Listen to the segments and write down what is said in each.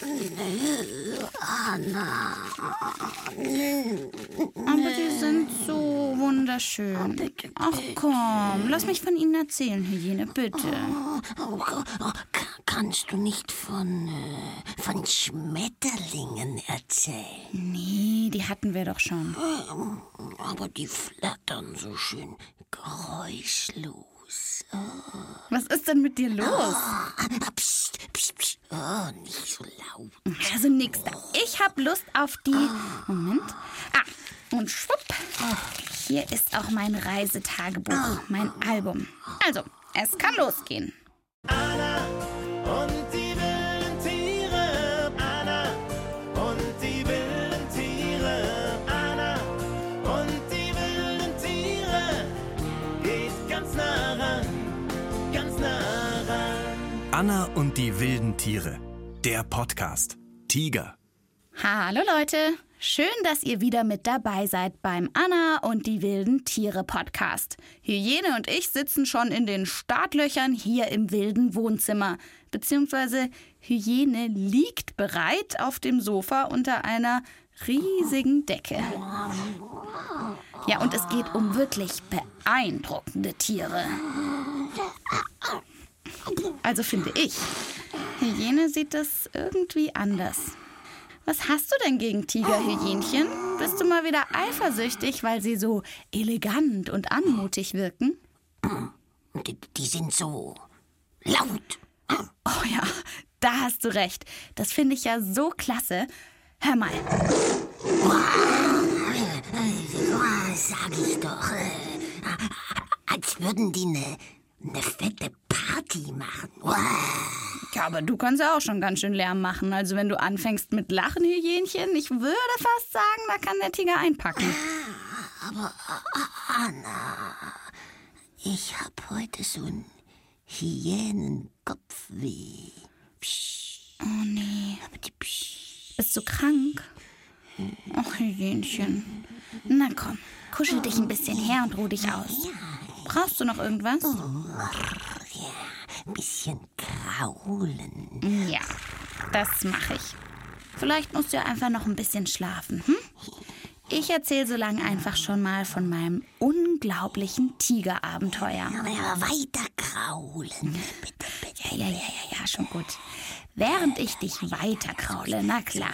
Anna. Aber die sind so wunderschön. Ach komm, lass mich von ihnen erzählen, Hyäne, bitte. Kannst du nicht von Schmetterlingen erzählen? Nee, die hatten wir doch schon. Aber die flattern so schön geräuschlos. Was ist denn mit dir los? Psst, psst, psst. Oh, nicht so laut. Also nix da. Ich hab Lust auf die... Moment. Und schwupp. Hier ist auch mein Reisetagebuch, mein Album. Also, es kann losgehen. Anna und die wilden Tiere. Anna und die wilden Tiere. Anna und die wilden Tiere. Geht ganz nah ran, ganz nah ran. Anna und die wilden Tiere. Der Podcast. Tiger. Hallo Leute, schön, dass ihr wieder mit dabei seid beim Anna und die wilden Tiere Podcast. Hyäne und ich sitzen schon in den Startlöchern hier im wilden Wohnzimmer. Beziehungsweise Hyäne liegt bereit auf dem Sofa unter einer riesigen Decke. Ja, und es geht um wirklich beeindruckende Tiere. Also finde ich. Hyäne sieht das irgendwie anders. Was hast du denn gegen Tigerhyänchen? Bist du mal wieder eifersüchtig, weil sie so elegant und anmutig wirken? Die sind so laut. Oh ja, da hast du recht. Das finde ich ja so klasse. Hör mal. Sag ich doch. Als würden die eine fette Party machen. Ja, aber du kannst ja auch schon ganz schön Lärm machen. Also wenn du anfängst mit Lachen, Hyänchen, ich würde fast sagen, da kann der Tiger einpacken. Aber Anna, ich hab heute so ein Hyänenkopfweh. Oh nee. Bist du krank? Ach, Hyänchen. Na komm, kuschel dich ein bisschen her und ruh dich aus. Brauchst du noch irgendwas? Ja, ein bisschen kraulen. Ja, das mache ich. Vielleicht musst du ja einfach noch ein bisschen schlafen, hm? Ich erzähle so lange einfach schon mal von meinem unglaublichen Tigerabenteuer. Ja, weiter kraulen. Bitte. Ja, schon gut. Während ich dich weiter kraule, na klar.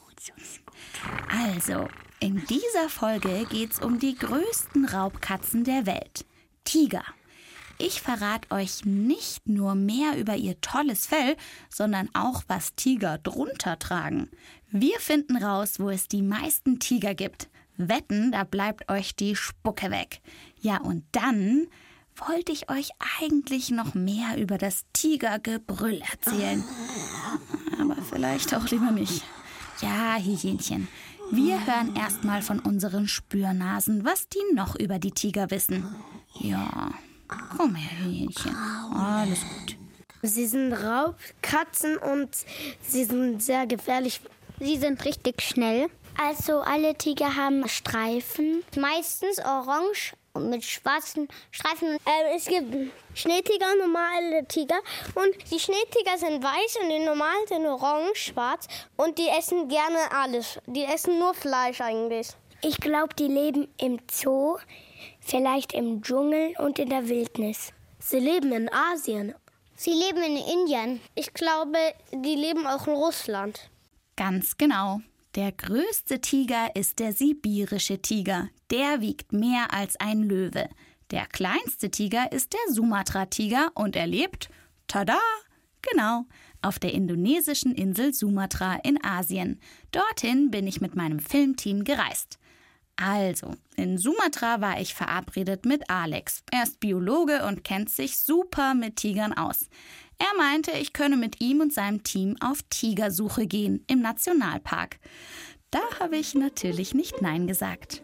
Also, in dieser Folge geht's um die größten Raubkatzen der Welt. Tiger. Ich verrate euch nicht nur mehr über ihr tolles Fell, sondern auch, was Tiger drunter tragen. Wir finden raus, wo es die meisten Tiger gibt. Wetten, da bleibt euch die Spucke weg. Ja, und dann wollte ich euch eigentlich noch mehr über das Tigergebrüll erzählen. Aber vielleicht auch lieber nicht. Ja, Hyänchen, wir hören erstmal von unseren Spürnasen, was die noch über die Tiger wissen. Ja, komm her, Hyänchen. Alles gut. Sie sind Raubkatzen und sie sind sehr gefährlich. Sie sind richtig schnell. Also alle Tiger haben Streifen. Meistens orange mit schwarzen Streifen. Es gibt Schneetiger, normale Tiger. Und die Schneetiger sind weiß und die normalen sind orange, schwarz. Und die essen gerne alles. Die essen nur Fleisch eigentlich. Ich glaube, die leben im Zoo, vielleicht im Dschungel und in der Wildnis. Sie leben in Asien. Sie leben in Indien. Ich glaube, die leben auch in Russland. Ganz genau. Der größte Tiger ist der sibirische Tiger. Der wiegt mehr als ein Löwe. Der kleinste Tiger ist der Sumatra-Tiger und er lebt, tada, genau, auf der indonesischen Insel Sumatra in Asien. Dorthin bin ich mit meinem Filmteam gereist. Also, in Sumatra war ich verabredet mit Alex. Er ist Biologe und kennt sich super mit Tigern aus. Er meinte, ich könne mit ihm und seinem Team auf Tigersuche gehen im Nationalpark. Da habe ich natürlich nicht Nein gesagt.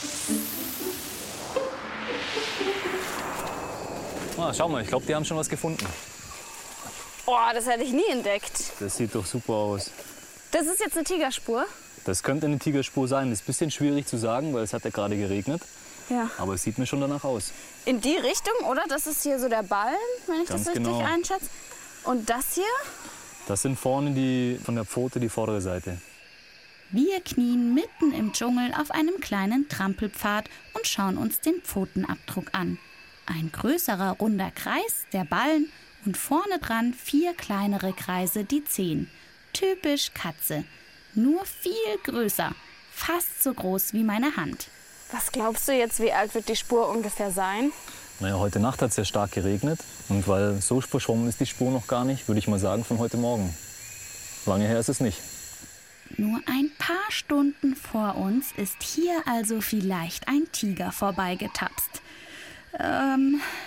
Schau mal, ich glaube, die haben schon was gefunden. Oh, das hätte ich nie entdeckt. Das sieht doch super aus. Das ist jetzt eine Tigerspur? Das könnte eine Tigerspur sein. Das ist ein bisschen schwierig zu sagen, weil es hat ja gerade geregnet. Ja. Aber es sieht mir schon danach aus. In die Richtung, oder? Das ist hier so der Ballen, wenn ich Ganz das richtig genau. einschätze. Und das hier? Das sind vorne von der Pfote die vordere Seite. Wir knien mitten im Dschungel auf einem kleinen Trampelpfad und schauen uns den Pfotenabdruck an. Ein größerer runder Kreis, der Ballen, und vorne dran 4 kleinere Kreise, die Zehen. Typisch Katze, nur viel größer, fast so groß wie meine Hand. Was glaubst du jetzt, wie alt wird die Spur ungefähr sein? Naja, heute Nacht hat es sehr stark geregnet. Und weil so verschwommen ist die Spur noch gar nicht, würde ich mal sagen, von heute Morgen. Lange her ist es nicht. Nur ein paar Stunden vor uns ist hier also vielleicht ein Tiger vorbeigetapst. Ja,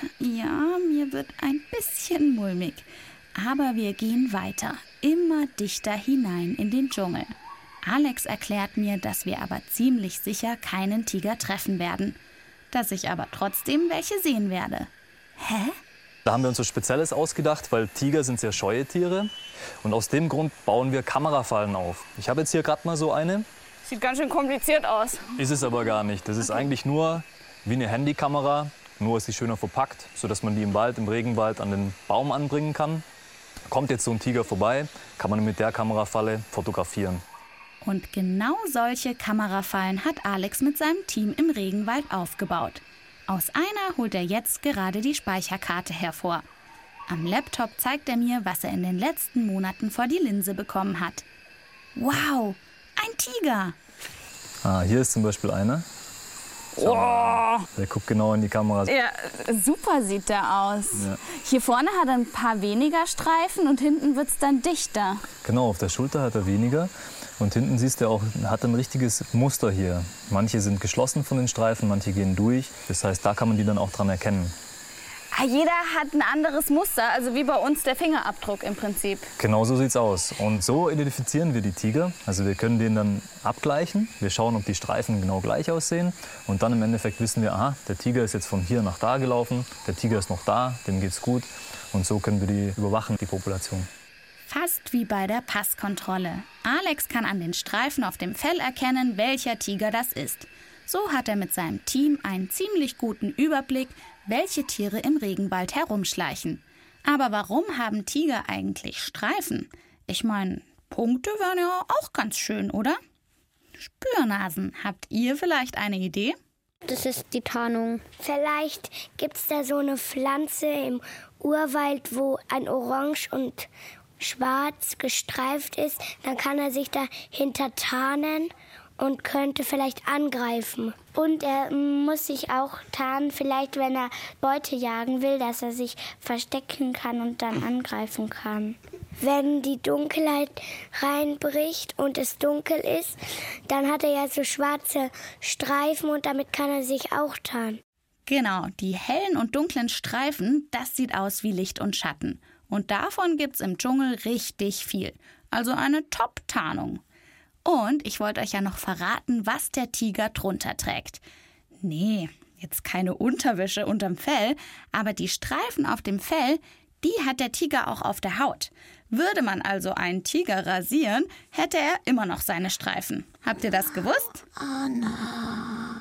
mir wird ein bisschen mulmig. Aber wir gehen weiter, immer dichter hinein in den Dschungel. Alex erklärt mir, dass wir aber ziemlich sicher keinen Tiger treffen werden. Dass ich aber trotzdem welche sehen werde. Hä? Da haben wir uns was Spezielles ausgedacht, weil Tiger sind sehr scheue Tiere. Und aus dem Grund bauen wir Kamerafallen auf. Ich habe jetzt hier gerade mal so eine. Sieht ganz schön kompliziert aus. Ist es aber gar nicht. Das ist eigentlich nur wie eine Handykamera. Nur ist sie schöner verpackt, sodass man die im Wald, im Regenwald an den Baum anbringen kann. Kommt jetzt so ein Tiger vorbei, kann man mit der Kamerafalle fotografieren. Und genau solche Kamerafallen hat Alex mit seinem Team im Regenwald aufgebaut. Aus einer holt er jetzt gerade die Speicherkarte hervor. Am Laptop zeigt er mir, was er in den letzten Monaten vor die Linse bekommen hat. Wow, ein Tiger! Hier ist zum Beispiel einer. Oh. Der guckt genau in die Kamera. Ja, super sieht der aus. Ja. Hier vorne hat er ein paar weniger Streifen und hinten wird es dann dichter. Genau, auf der Schulter hat er weniger. Und hinten siehst du auch, hat ein richtiges Muster hier. Manche sind geschlossen von den Streifen, manche gehen durch. Das heißt, da kann man die dann auch dran erkennen. Jeder hat ein anderes Muster, also wie bei uns der Fingerabdruck im Prinzip. Genau so sieht's aus. Und so identifizieren wir die Tiger. Also wir können den dann abgleichen. Wir schauen, ob die Streifen genau gleich aussehen. Und dann im Endeffekt wissen wir, aha, der Tiger ist jetzt von hier nach da gelaufen. Der Tiger ist noch da, dem geht's gut. Und so können wir die überwachen, die Population. Fast wie bei der Passkontrolle. Alex kann an den Streifen auf dem Fell erkennen, welcher Tiger das ist. So hat er mit seinem Team einen ziemlich guten Überblick, welche Tiere im Regenwald herumschleichen. Aber warum haben Tiger eigentlich Streifen? Ich meine, Punkte wären ja auch ganz schön, oder? Spürnasen, habt ihr vielleicht eine Idee? Das ist die Tarnung. Vielleicht gibt es da so eine Pflanze im Urwald, wo ein Orange und Schwarz gestreift ist. Dann kann er sich dahinter tarnen und könnte vielleicht angreifen. Und er muss sich auch tarnen, vielleicht wenn er Beute jagen will, dass er sich verstecken kann und dann angreifen kann. Wenn die Dunkelheit reinbricht und es dunkel ist, dann hat er ja so schwarze Streifen und damit kann er sich auch tarnen. Genau, die hellen und dunklen Streifen, das sieht aus wie Licht und Schatten. Und davon gibt's im Dschungel richtig viel. Also eine Top-Tarnung. Und ich wollte euch ja noch verraten, was der Tiger drunter trägt. Nee, jetzt keine Unterwäsche unterm Fell, aber die Streifen auf dem Fell, die hat der Tiger auch auf der Haut. Würde man also einen Tiger rasieren, hätte er immer noch seine Streifen. Habt ihr das gewusst? Anna,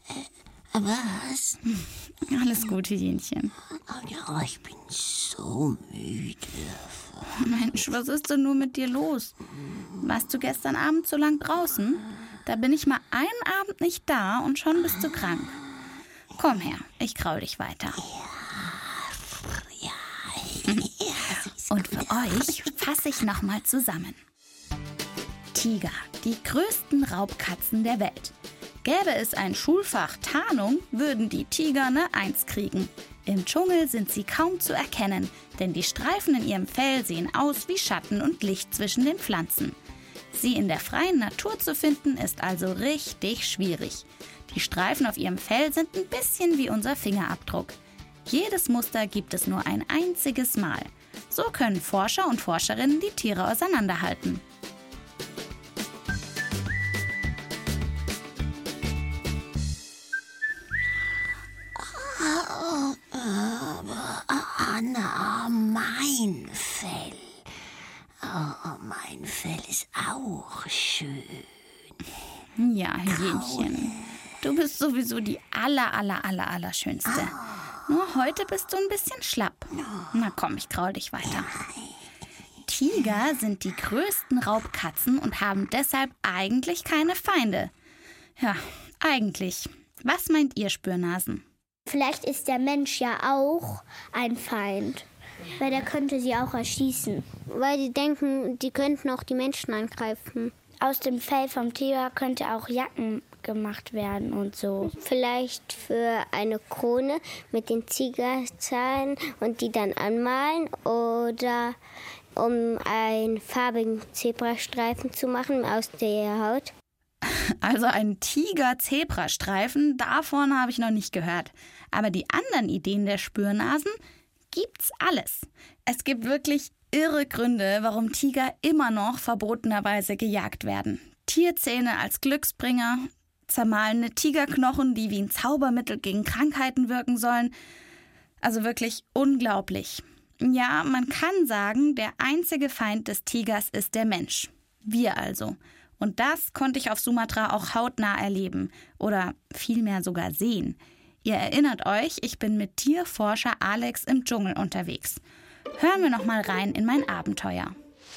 was? Alles Gute, Jenchen. Ja, ich bin so müde. Mensch, was ist denn nur mit dir los? Warst du gestern Abend so lang draußen? Da bin ich mal einen Abend nicht da und schon bist du krank. Komm her, ich kraul dich weiter. Und für euch fasse ich nochmal zusammen. Tiger, die größten Raubkatzen der Welt. Gäbe es ein Schulfach Tarnung, würden die Tiger eine 1 kriegen. Im Dschungel sind sie kaum zu erkennen, denn die Streifen in ihrem Fell sehen aus wie Schatten und Licht zwischen den Pflanzen. Sie in der freien Natur zu finden, ist also richtig schwierig. Die Streifen auf ihrem Fell sind ein bisschen wie unser Fingerabdruck. Jedes Muster gibt es nur ein einziges Mal. So können Forscher und Forscherinnen die Tiere auseinanderhalten. Anna, mein Fell. Oh, mein Fell ist auch schön. Ja, Hähnchen, du bist sowieso die allerschönste. Nur heute bist du ein bisschen schlapp. Na komm, ich kraul dich weiter. Tiger sind die größten Raubkatzen und haben deshalb eigentlich keine Feinde. Ja, eigentlich. Was meint ihr, Spürnasen? Vielleicht ist der Mensch ja auch ein Feind, weil der könnte sie auch erschießen. Weil die denken, die könnten auch die Menschen angreifen. Aus dem Fell vom Tiger könnte auch Jacken gemacht werden und so. Vielleicht für eine Krone mit den Tigerzahlen und die dann anmalen oder um einen farbigen Zebrastreifen zu machen aus der Haut. Also einen Tiger-Zebrastreifen, davon habe ich noch nicht gehört. Aber die anderen Ideen der Spürnasen gibt's alles. Es gibt wirklich irre Gründe, warum Tiger immer noch verbotenerweise gejagt werden. Tierzähne als Glücksbringer, zermahlene Tigerknochen, die wie ein Zaubermittel gegen Krankheiten wirken sollen. Also wirklich unglaublich. Ja, man kann sagen, der einzige Feind des Tigers ist der Mensch. Wir also. Und das konnte ich auf Sumatra auch hautnah erleben. Oder vielmehr sogar sehen. Ihr erinnert euch, ich bin mit Tierforscher Alex im Dschungel unterwegs. Hören wir noch mal rein in mein Abenteuer.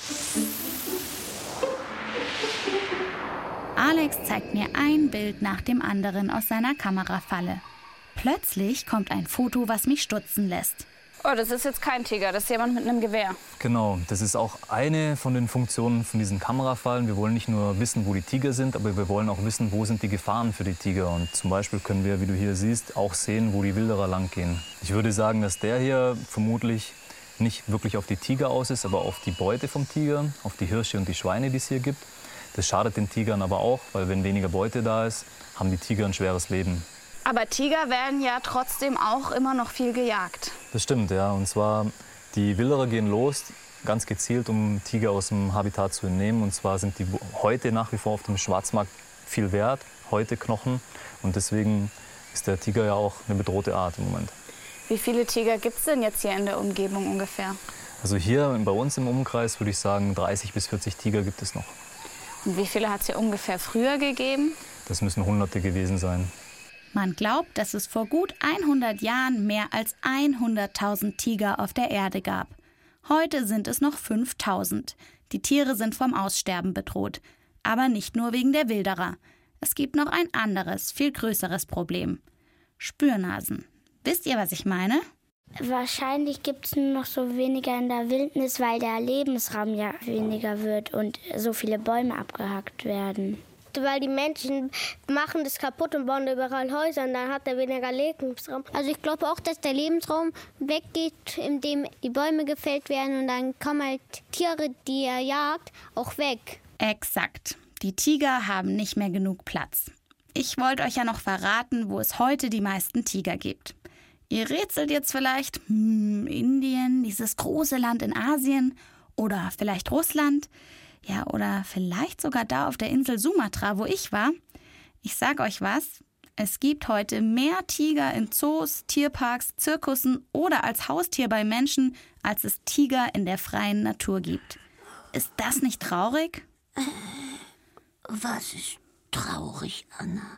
Alex zeigt mir ein Bild nach dem anderen aus seiner Kamerafalle. Plötzlich kommt ein Foto, was mich stutzen lässt. Oh, das ist jetzt kein Tiger, das ist jemand mit einem Gewehr. Genau, das ist auch eine von den Funktionen von diesen Kamerafallen. Wir wollen nicht nur wissen, wo die Tiger sind, aber wir wollen auch wissen, wo sind die Gefahren für die Tiger. Und zum Beispiel können wir, wie du hier siehst, auch sehen, wo die Wilderer lang gehen. Ich würde sagen, dass der hier vermutlich nicht wirklich auf die Tiger aus ist, aber auf die Beute vom Tiger, auf die Hirsche und die Schweine, die es hier gibt. Das schadet den Tigern aber auch, weil wenn weniger Beute da ist, haben die Tiger ein schweres Leben. Aber Tiger werden ja trotzdem auch immer noch viel gejagt. Das stimmt, ja. Und zwar, die Wilderer gehen los, ganz gezielt, um Tiger aus dem Habitat zu entnehmen. Und zwar sind die heute nach wie vor auf dem Schwarzmarkt viel wert, heute Knochen. Und deswegen ist der Tiger ja auch eine bedrohte Art im Moment. Wie viele Tiger gibt es denn jetzt hier in der Umgebung ungefähr? Also hier bei uns im Umkreis würde ich sagen, 30 bis 40 Tiger gibt es noch. Und wie viele hat es hier ungefähr früher gegeben? Das müssen Hunderte gewesen sein. Man glaubt, dass es vor gut 100 Jahren mehr als 100.000 Tiger auf der Erde gab. Heute sind es noch 5.000. Die Tiere sind vom Aussterben bedroht. Aber nicht nur wegen der Wilderer. Es gibt noch ein anderes, viel größeres Problem. Spürnasen. Wisst ihr, was ich meine? Wahrscheinlich gibt es nur noch so weniger in der Wildnis, weil der Lebensraum ja weniger wird und so viele Bäume abgehackt werden. Weil die Menschen machen das kaputt und bauen überall Häuser und dann hat er weniger Lebensraum. Also ich glaube auch, dass der Lebensraum weggeht, indem die Bäume gefällt werden und dann kommen halt Tiere, die er jagt, auch weg. Exakt. Die Tiger haben nicht mehr genug Platz. Ich wollte euch ja noch verraten, wo es heute die meisten Tiger gibt. Ihr rätselt jetzt vielleicht, Indien, dieses große Land in Asien oder vielleicht Russland. Ja, oder vielleicht sogar da auf der Insel Sumatra, wo ich war. Ich sag euch was, es gibt heute mehr Tiger in Zoos, Tierparks, Zirkussen oder als Haustier bei Menschen, als es Tiger in der freien Natur gibt. Ist das nicht traurig? Was ist traurig, Anna?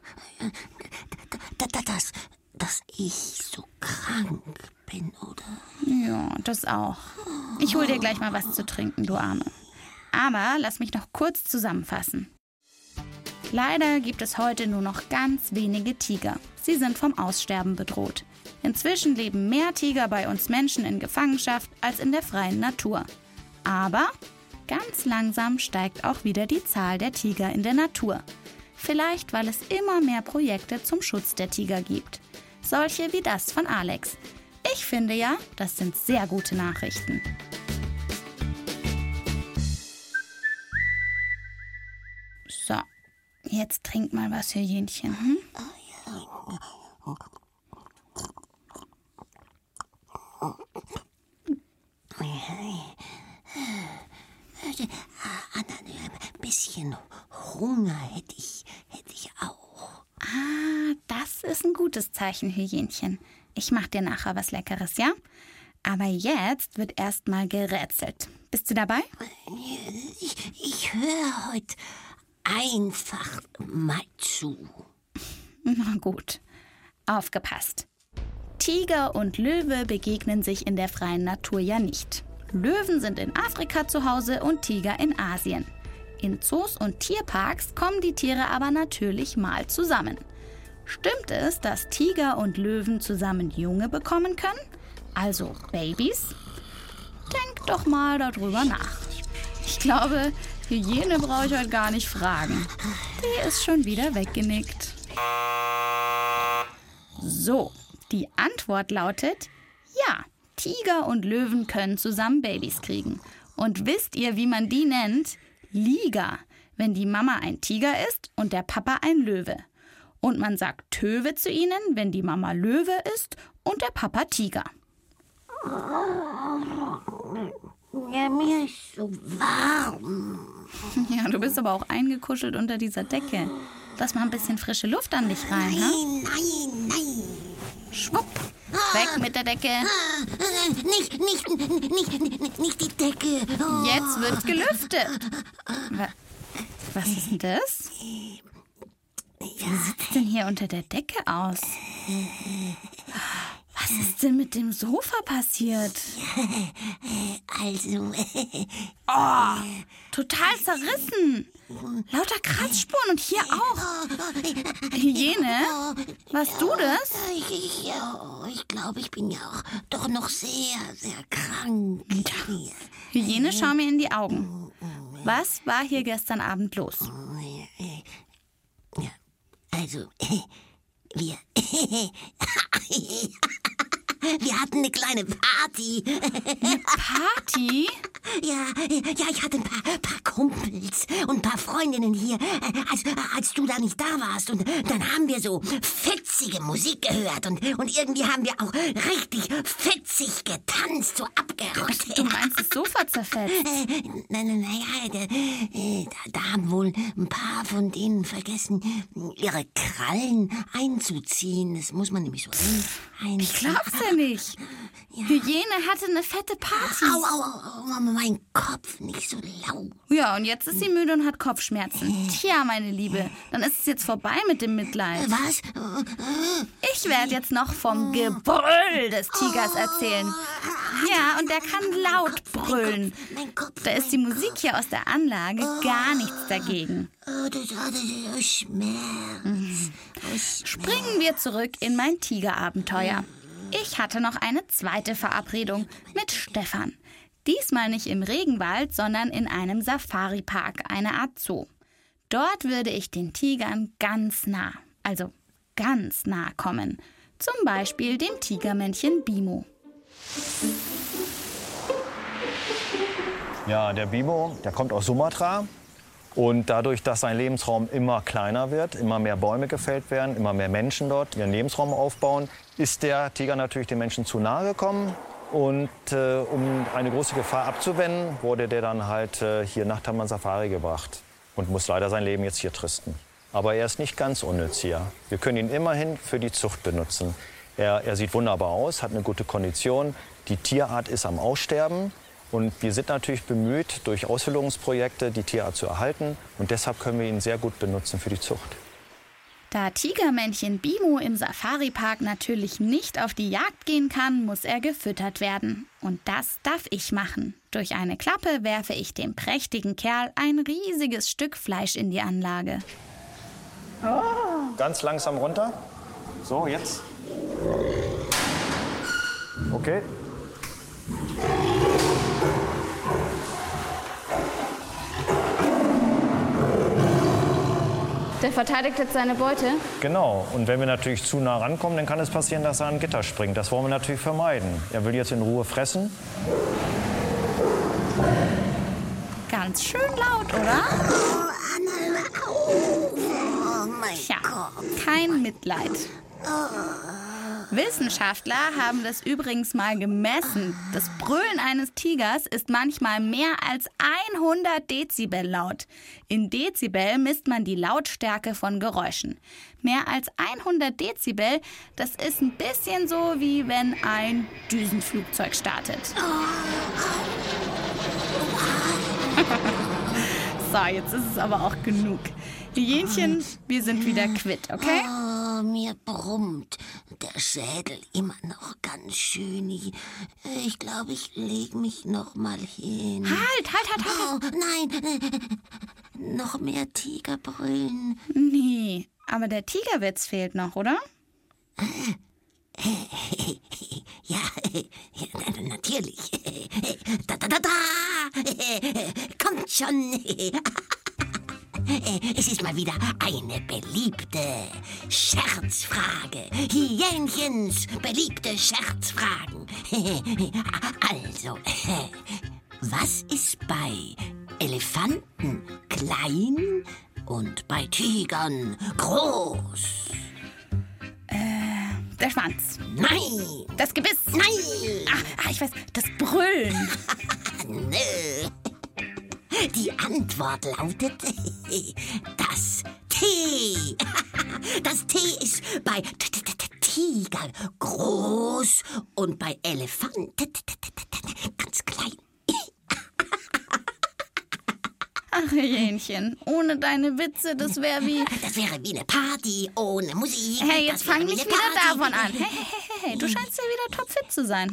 Dass ich so krank bin, oder? Ja, das auch. Ich hol dir gleich mal was zu trinken, du Arme. Aber lass mich noch kurz zusammenfassen. Leider gibt es heute nur noch ganz wenige Tiger. Sie sind vom Aussterben bedroht. Inzwischen leben mehr Tiger bei uns Menschen in Gefangenschaft als in der freien Natur. Aber ganz langsam steigt auch wieder die Zahl der Tiger in der Natur. Vielleicht, weil es immer mehr Projekte zum Schutz der Tiger gibt. Solche wie das von Alex. Ich finde ja, das sind sehr gute Nachrichten. So, jetzt trink mal was, Hühnchen. Anna, ein bisschen Hunger hätte ich auch. Ah, das ist ein gutes Zeichen, Hühnchen. Ich mach dir nachher was Leckeres, ja? Aber jetzt wird erst mal gerätselt. Bist du dabei? Ich höre heute einfach mal zu. Na gut, aufgepasst. Tiger und Löwe begegnen sich in der freien Natur ja nicht. Löwen sind in Afrika zu Hause und Tiger in Asien. In Zoos und Tierparks kommen die Tiere aber natürlich mal zusammen. Stimmt es, dass Tiger und Löwen zusammen Junge bekommen können? Also Babys? Denkt doch mal darüber nach. Ich glaube, Hyäne brauche ich heute gar nicht fragen. Die ist schon wieder weggenickt. So, die Antwort lautet: Ja, Tiger und Löwen können zusammen Babys kriegen. Und wisst ihr, wie man die nennt? Liga, wenn die Mama ein Tiger ist und der Papa ein Löwe. Und man sagt Töwe zu ihnen, wenn die Mama Löwe ist und der Papa Tiger. Ja, mir ist so warm. Ja, du bist aber auch eingekuschelt unter dieser Decke. Lass mal ein bisschen frische Luft an dich rein, ha? Nein. Schwupp, weg mit der Decke. Nicht die Decke. Oh. Jetzt wird's gelüftet. Was ist denn das? Wie sieht's denn hier unter der Decke aus? Was ist denn mit dem Sofa passiert? Also, Total zerrissen. Lauter Kratzspuren und hier auch. Hyäne, warst du das? Ich glaube, ich bin ja auch doch noch sehr, sehr krank. Hyäne, schau mir in die Augen. Was war hier gestern Abend los? Ja, also, wir hatten eine kleine Party. Eine Party? Ja, ich hatte ein paar Kumpels und ein paar Freundinnen hier, als du da nicht da warst. Und dann haben wir so fetzige Musik gehört und irgendwie haben wir auch richtig fetzig getanzt, so abgerockt. Du meinst das Sofa zerfetzt? Da haben wohl ein paar von denen vergessen, ihre Krallen einzuziehen. Das muss man nämlich so einziehen. Ich glaub's ja nicht. Hyäne hatte eine fette Party. Au, mein Kopf, nicht so laut. Ja, und jetzt ist sie müde und hat Kopfschmerzen. Tja, meine Liebe, dann ist es jetzt vorbei mit dem Mitleid. Was? Ich werde jetzt noch vom Gebrüll des Tigers erzählen. Ja, und der kann laut brüllen. Mein Kopf. Da ist die Musik hier aus der Anlage gar nichts dagegen. Das Schmerz. Springen wir zurück in mein Tigerabenteuer. Ich hatte noch eine zweite Verabredung mit Stefan. Diesmal nicht im Regenwald, sondern in einem Safari-Park, eine Art Zoo. Dort würde ich den Tigern ganz nah kommen. Zum Beispiel dem Tigermännchen Bimo. Ja, der Bimo, der kommt aus Sumatra. Und dadurch, dass sein Lebensraum immer kleiner wird, immer mehr Bäume gefällt werden, immer mehr Menschen dort ihren Lebensraum aufbauen, ist der Tiger natürlich den Menschen zu nahe gekommen. Und um eine große Gefahr abzuwenden, wurde der dann halt hier nach Taman Safari gebracht und muss leider sein Leben jetzt hier tristen. Aber er ist nicht ganz unnütz hier. Wir können ihn immerhin für die Zucht benutzen. Er sieht wunderbar aus, hat eine gute Kondition. Die Tierart ist am Aussterben. Und wir sind natürlich bemüht, durch Ausbildungsprojekte die Tierart zu erhalten. Und deshalb können wir ihn sehr gut benutzen für die Zucht. Da Tigermännchen Bimo im Safari-Park natürlich nicht auf die Jagd gehen kann, muss er gefüttert werden. Und das darf ich machen. Durch eine Klappe werfe ich dem prächtigen Kerl ein riesiges Stück Fleisch in die Anlage. Ganz langsam runter. So, jetzt. Okay. Der verteidigt jetzt seine Beute? Genau. Und wenn wir natürlich zu nah rankommen, dann kann es passieren, dass er an ein Gitter springt. Das wollen wir natürlich vermeiden. Er will jetzt in Ruhe fressen. Ganz schön laut, oder? Tja, kein Mitleid. Wissenschaftler haben das übrigens mal gemessen. Das Brüllen eines Tigers ist manchmal mehr als 100 Dezibel laut. In Dezibel misst man die Lautstärke von Geräuschen. Mehr als 100 Dezibel, das ist ein bisschen so, wie wenn ein Düsenflugzeug startet. So, jetzt ist es aber auch genug. Hyänchen, wir sind wieder quitt, okay? Mir brummt Der Schädel immer noch ganz schön. Ich glaube, ich leg mich noch mal hin. Halt. Oh, nein, noch mehr Tigerbrüllen. Nee, aber der Tigerwitz fehlt noch, oder? Ja, natürlich. Da. Kommt schon. Es ist mal wieder eine beliebte Scherzfrage. Hyänchens beliebte Scherzfragen. Also, was ist bei Elefanten klein und bei Tigern groß? Der Schwanz. Nein! Das Gebiss. Nein! Ich weiß, das Brüllen. Nö. Die Antwort lautet das T. Das T ist bei Tiger groß und bei Elefant ganz klein. Ach, Hähnchen, ohne deine Witze, das wäre wie... Das wäre wie eine Party ohne Musik. Hey, jetzt fang nicht wieder Party. davon an. Hey, du scheinst ja wieder topfit zu sein.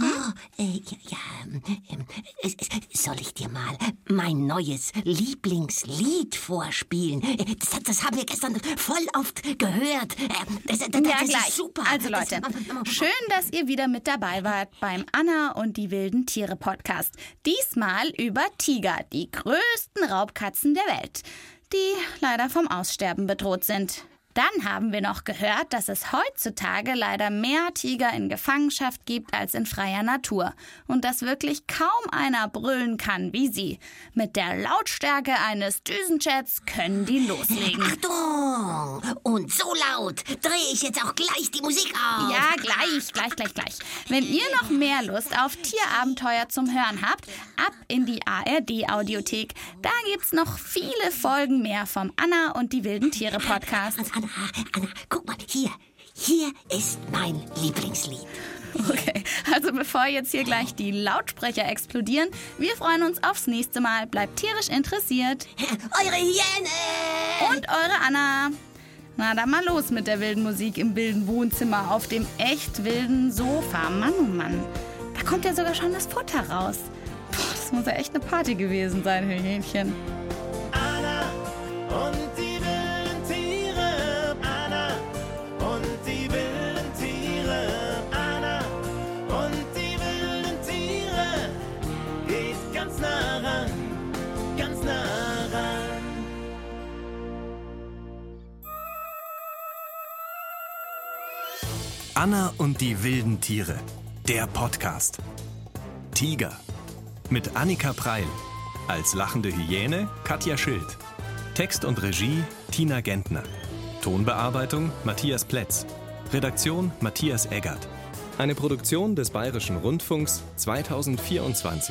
Soll ich dir mal mein neues Lieblingslied vorspielen? Das haben wir gestern voll oft gehört. Das gleich. ist super. Also Leute, schön, dass ihr wieder mit dabei wart beim Anna und die wilden Tiere Podcast. Diesmal über Tiger, die größten Raubkatzen der Welt, die leider vom Aussterben bedroht sind. Dann haben wir noch gehört, dass es heutzutage leider mehr Tiger in Gefangenschaft gibt als in freier Natur und dass wirklich kaum einer brüllen kann wie sie. Mit der Lautstärke eines Düsenjets können die loslegen. Achtung! Und so laut drehe ich jetzt auch gleich die Musik auf. Ja, gleich. Wenn ihr noch mehr Lust auf Tierabenteuer zum Hören habt, ab in die ARD-Audiothek. Da gibt's noch viele Folgen mehr vom Anna und die wilden Tiere Podcast. Anna, guck mal, hier ist mein Lieblingslied. Okay, also bevor jetzt hier gleich die Lautsprecher explodieren, wir freuen uns aufs nächste Mal. Bleibt tierisch interessiert. Eure Hyäne! Und eure Anna. Na, dann mal los mit der wilden Musik im wilden Wohnzimmer auf dem echt wilden Sofa. Mann, oh Mann. Da kommt ja sogar schon das Futter raus. Das muss ja echt eine Party gewesen sein, Hähnchen. Anna und die wilden Tiere. Anna und die wilden Tiere. Anna und die wilden Tiere. Geht ganz nah ran, ganz nah ran. Anna und die wilden Tiere. Der Podcast. Tiger. Mit Annika Preil. Als lachende Hyäne Katja Schild. Text und Regie Tina Gentner. Tonbearbeitung Matthias Plätz. Redaktion Matthias Eggert. Eine Produktion des Bayerischen Rundfunks 2024.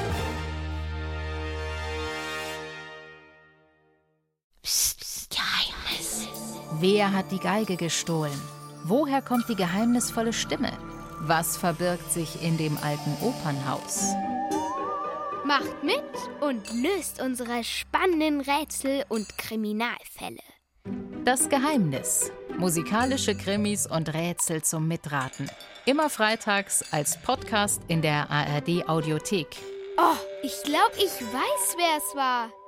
Psst, Geheimnis. Wer hat die Geige gestohlen? Woher kommt die geheimnisvolle Stimme? Was verbirgt sich in dem alten Opernhaus? Macht mit und löst unsere spannenden Rätsel und Kriminalfälle. Das Geheimnis. Musikalische Krimis und Rätsel zum Mitraten. Immer freitags als Podcast in der ARD-Audiothek. Oh, ich glaube, ich weiß, wer es war.